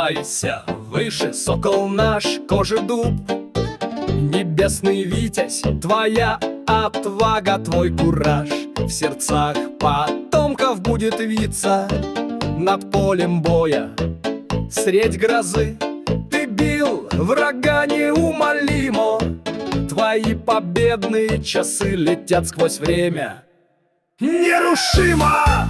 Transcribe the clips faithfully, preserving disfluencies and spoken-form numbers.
Поднимайся выше, сокол наш, кожедуб, небесный витязь, твоя отвага, твой кураж в сердцах потомков будет виться. Над полем боя, средь грозы, ты бил врага неумолимо. Твои победные часы летят сквозь время нерушимо.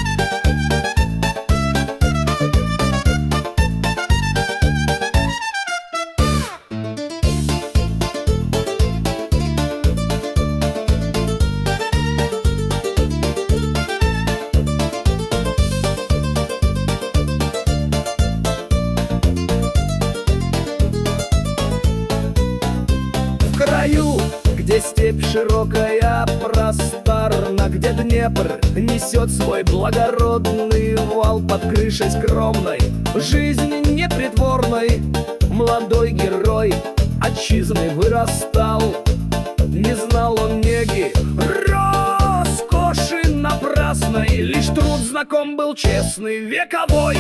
В краю, где степь широкая, просторна, где Днепр несет свой благородный вал, под крышей скромной жизни непритворной молодой герой отчизны вырастал. Не знал он неги, роскоши напрасной, лишь труд знаком был честный, вековой.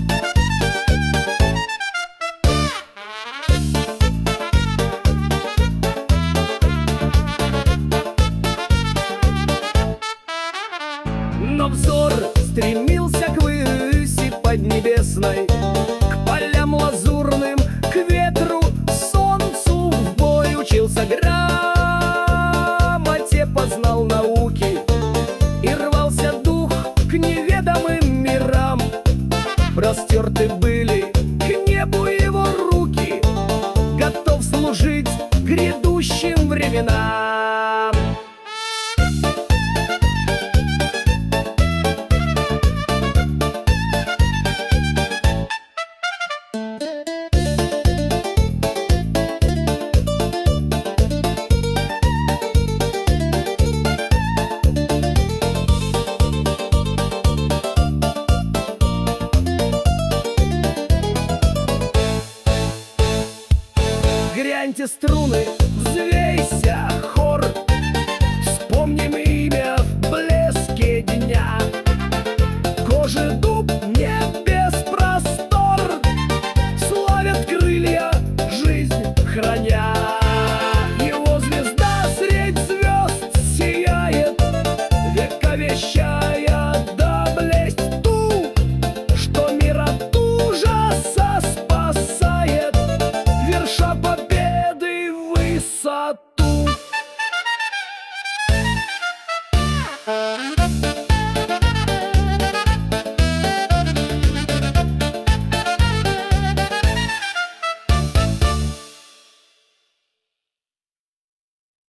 Но взор стремился к выси поднебесной, к полям лазурным, к ветру, солнцу. В бой учился грамоте, познал науки, и рвался дух к неведомым мирам. Простерты были к небу его руки, готов служить грядущим временам. Гряньте струны,